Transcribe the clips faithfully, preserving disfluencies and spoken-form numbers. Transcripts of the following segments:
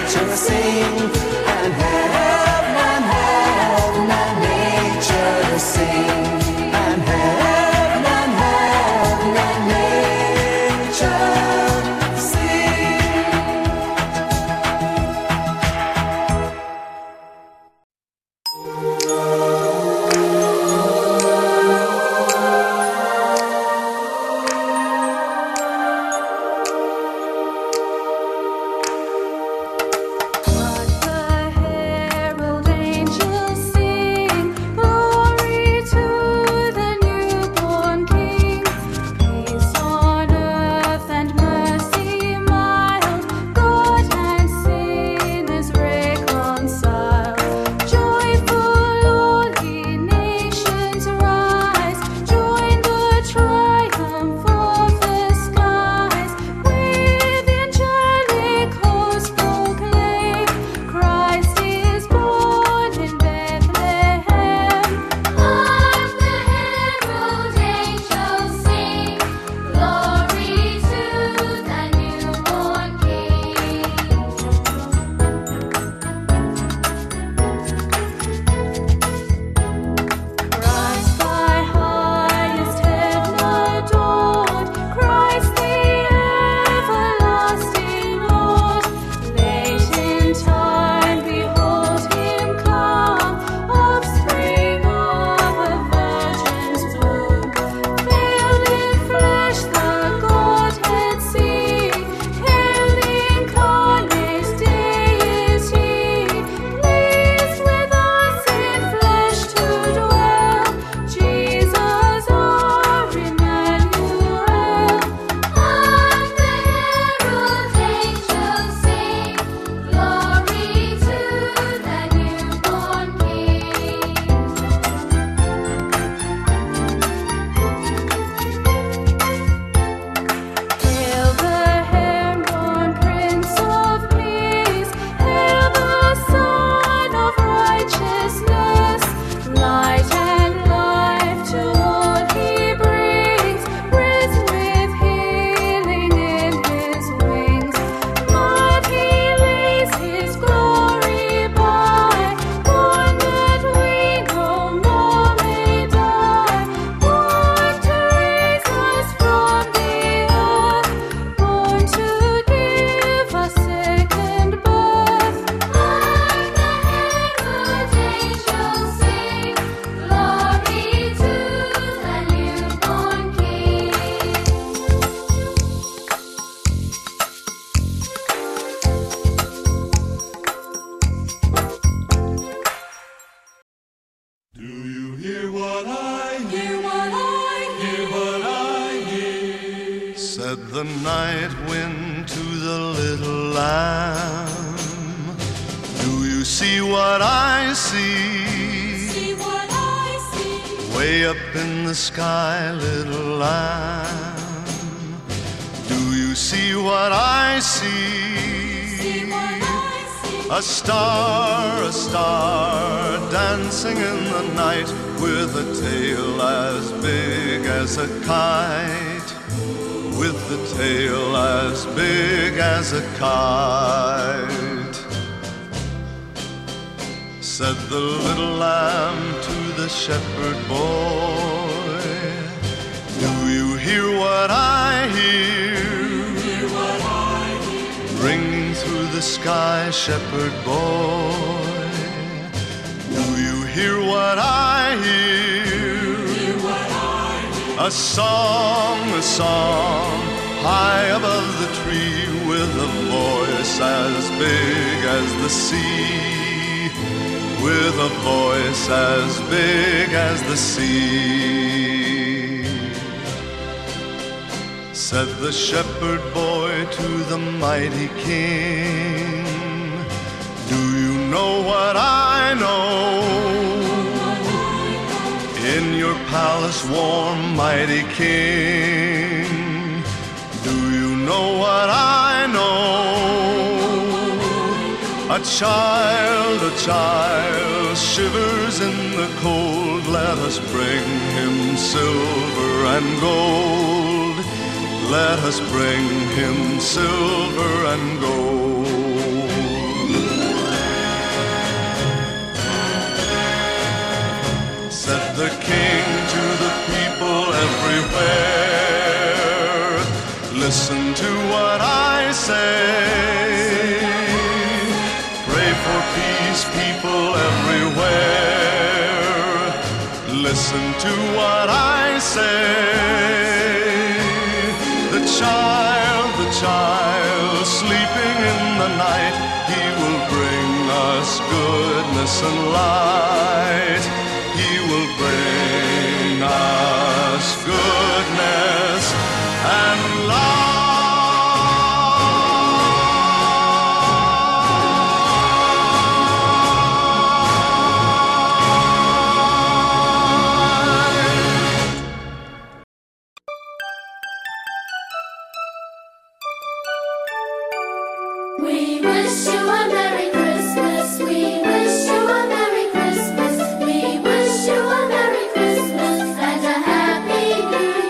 nature sing, and heaven and heaven and nature sing, and heaven and heaven and nature the night wind to the little lamb. Do you see what I see? See what I see. Way up in the sky, little lamb. Do you see what I see? See what I see. A star, a star, dancing in the night with a tail as big as a kite. With the tail as big as a kite. Said the little lamb to the shepherd boy, do you hear what I hear? Hear what I hear. Ringing through the sky, shepherd boy, do you hear what I hear? Hear what I hear. A song, a song, high above the tree, with a voice as big as the sea, with a voice as big as the sea. Said the shepherd boy to the mighty king, do you know what I know? In your palace warm, mighty king, do you know what I know? A child, a child shivers in the cold. Let us bring him silver and gold. Let us bring him silver and gold. for peace, people everywhere. Listen to what I say. The child, the child, sleeping in the night, he will bring us goodness and light. He will bring us goodness and light. We wish you a Merry Christmas. We wish you a Merry Christmas. We wish you a Merry Christmas and a Happy New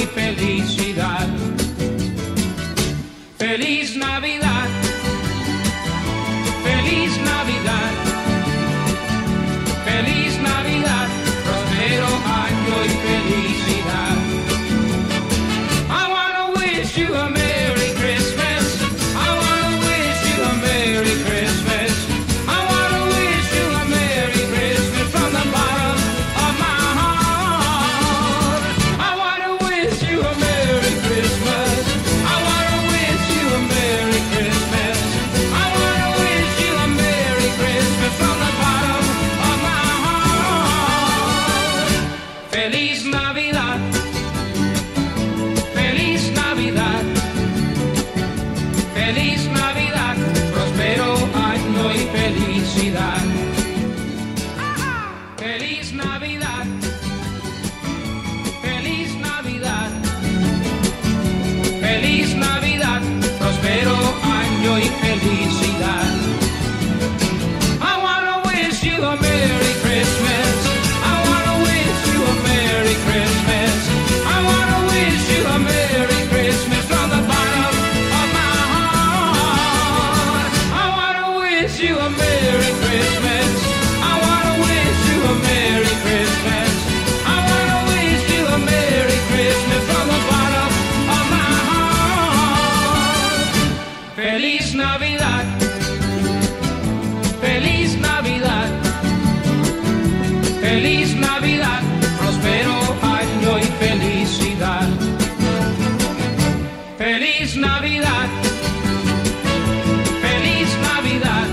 y felicidad. Feliz Navidad, feliz Navidad, feliz Navidad, próspero año y felicidad. I wanna wish you a Merry Christmas. I wanna wish you a Merry Christmas. I wanna wish you a Merry Christmas from the bottom of my heart. I wanna wish you a Merry Christmas. I wanna wish you a Merry Christmas. I wanna wish you a Merry Christmas from the bottom of my heart. Feliz Navidad. Feliz Navidad. Feliz Navidad. Próspero año y felicidad. Feliz Navidad. Feliz Navidad. Feliz Navidad. Próspero año y felicidad. I wanna wish you a Merry Christmas. I wanna wish you a Merry Christmas. I wanna wish you a Merry Christmas from the bottom of my heart. I wanna wish you a Merry Christmas. I wanna wish you a Merry Christmas. I wanna wish you a Merry Christmas from the bottom of my heart. Feliz Navidad. Feliz Navidad. Feliz Navidad. Próspero año y felicidad. Feliz Navidad. Feliz Navidad.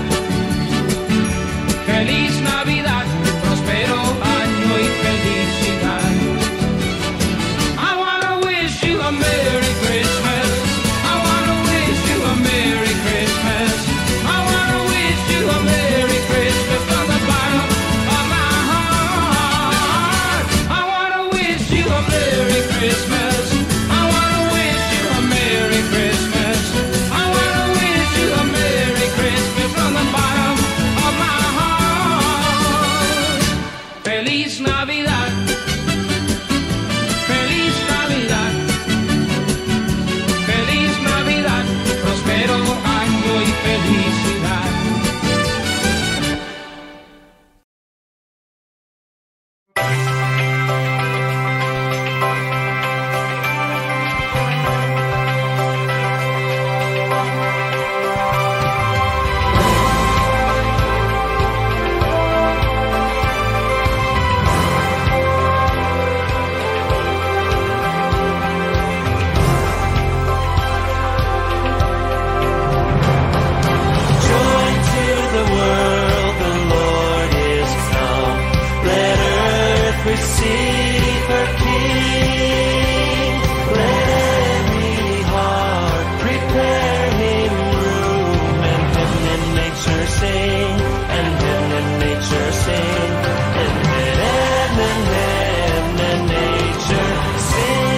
Feliz Navidad. Próspero año y felicidad. I wanna wish you a Merry Christmas. I wanna wish you a Merry Christmas. I wanna wish you a Merry Christmas from the bottom of my heart. I wanna wish you a Merry Christmas. I wanna wish you a Merry Christmas. I wanna wish you a Merry Christmas from the bottom of my heart. Feliz Navidad. Feliz Navidad. Feliz Navidad. Próspero año y felicidad. Joy to the world, the Lord is come. Let earth receive her King. Let every heart prepare him room. And heaven and nature sing, and heaven and nature sing, and heaven and heaven and nature sing.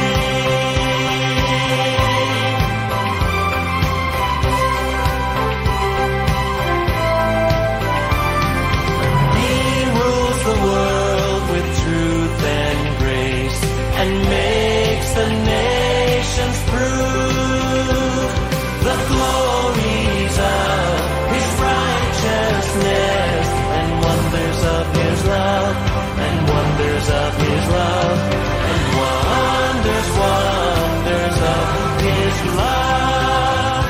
He rules the world with truth and grace, and makes the nations prove the glories of his righteousness, and wonders of his love, and wonders of his love, and wonders, wonders of his love.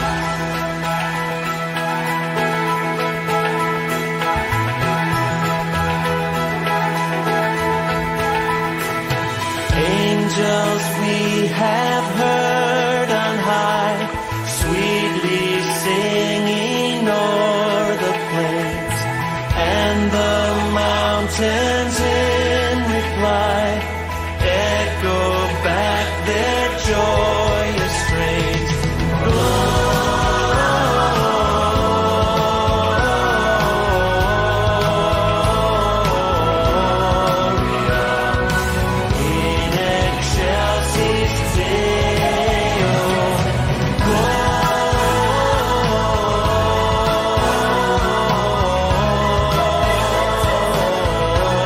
Angels we have heard on high, sweetly singing o'er the plains, and the mountains in reply echo back their joyous strains. In excelsis Deo, gloria.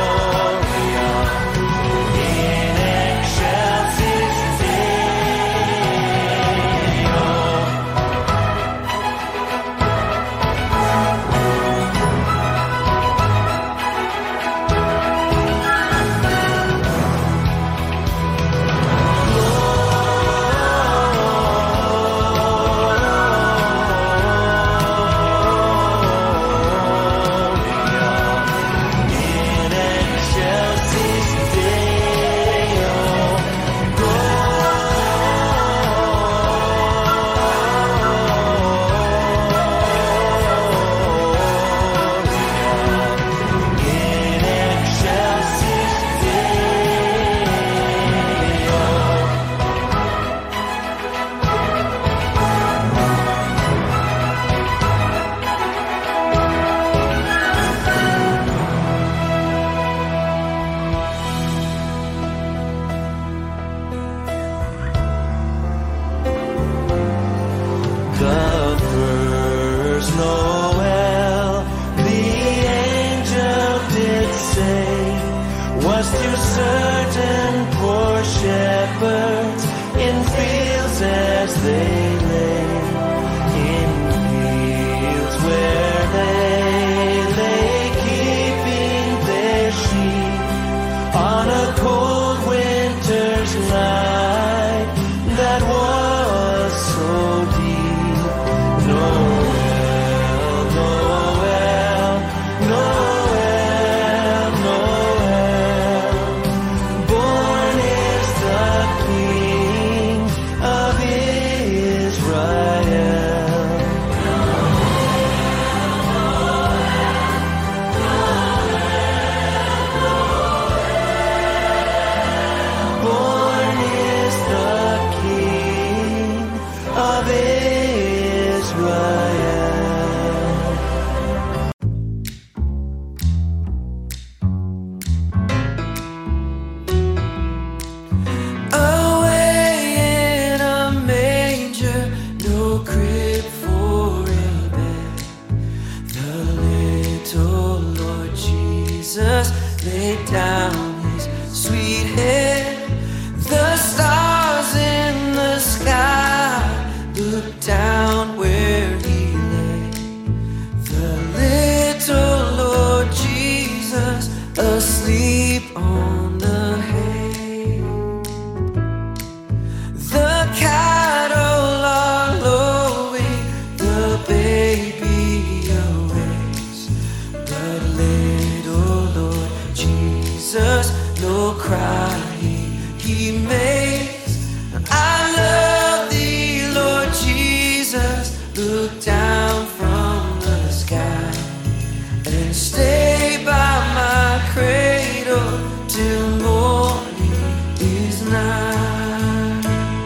may be a ways, but little Lord Jesus, no cry he makes. I love thee, Lord Jesus. Look down from the sky and stay by my cradle till morning is nigh.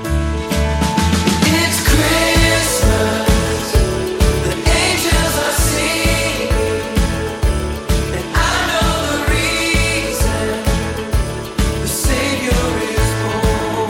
It's Christmas, the angels are singing, and I know the reason. The Savior is born.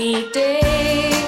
sunny day.